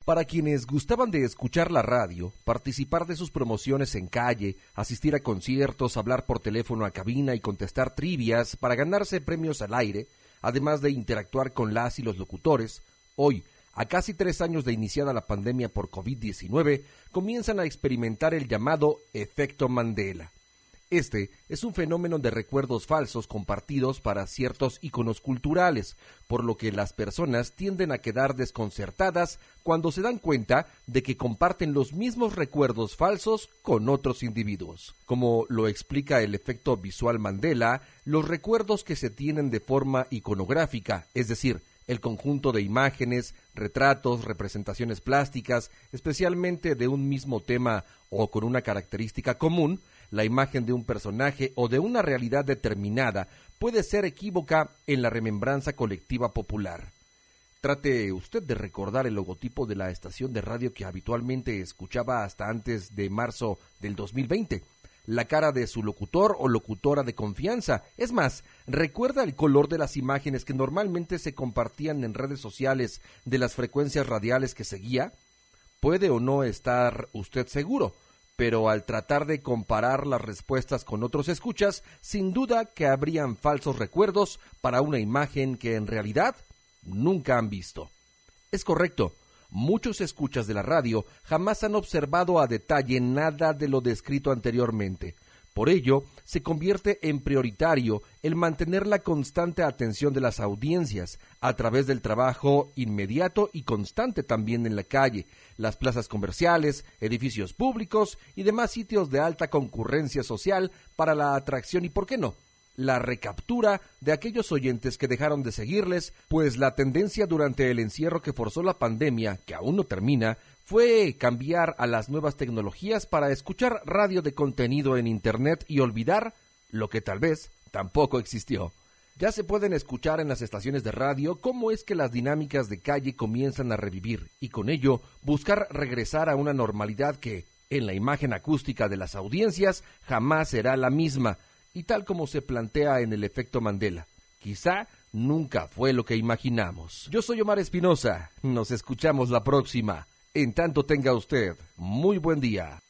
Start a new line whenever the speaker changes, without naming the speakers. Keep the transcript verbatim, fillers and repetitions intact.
Para quienes gustaban de escuchar la radio, participar de sus promociones en calle, asistir a conciertos, hablar por teléfono a cabina y contestar trivias para ganarse premios al aire, además de interactuar con las y los locutores, hoy, a casi tres años de iniciada la pandemia por covid diecinueve, comienzan a experimentar el llamado efecto Mandela. Este es un fenómeno de recuerdos falsos compartidos para ciertos iconos culturales, por lo que las personas tienden a quedar desconcertadas cuando se dan cuenta de que comparten los mismos recuerdos falsos con otros individuos. Como lo explica el efecto visual Mandela, los recuerdos que se tienen de forma iconográfica, es decir, el conjunto de imágenes, retratos, representaciones plásticas, especialmente de un mismo tema o con una característica común, la imagen de un personaje o de una realidad determinada puede ser equívoca en la remembranza colectiva popular. Trate usted de recordar el logotipo de la estación de radio que habitualmente escuchaba hasta antes de marzo del dos mil veinte. La cara de su locutor o locutora de confianza. Es más, ¿recuerda el color de las imágenes que normalmente se compartían en redes sociales de las frecuencias radiales que seguía? Puede o no estar usted seguro, pero al tratar de comparar las respuestas con otros escuchas, sin duda que habrían falsos recuerdos para una imagen que en realidad nunca han visto. Es correcto. Muchos escuchas de la radio jamás han observado a detalle nada de lo descrito anteriormente. Por ello, se convierte en prioritario el mantener la constante atención de las audiencias a través del trabajo inmediato y constante también en la calle, las plazas comerciales, edificios públicos y demás sitios de alta concurrencia social para la atracción y, ¿por qué no?, la recaptura de aquellos oyentes que dejaron de seguirles, pues la tendencia durante el encierro que forzó la pandemia, que aún no termina, fue cambiar a las nuevas tecnologías para escuchar radio de contenido en Internet y olvidar lo que tal vez tampoco existió. Ya se pueden escuchar en las estaciones de radio cómo es que las dinámicas de calle comienzan a revivir y con ello buscar regresar a una normalidad que, en la imagen acústica de las audiencias, jamás será la misma. Y tal como se plantea en el efecto Mandela, quizá nunca fue lo que imaginamos. Yo soy Omar Espinosa, nos escuchamos la próxima. En tanto tenga usted muy buen día.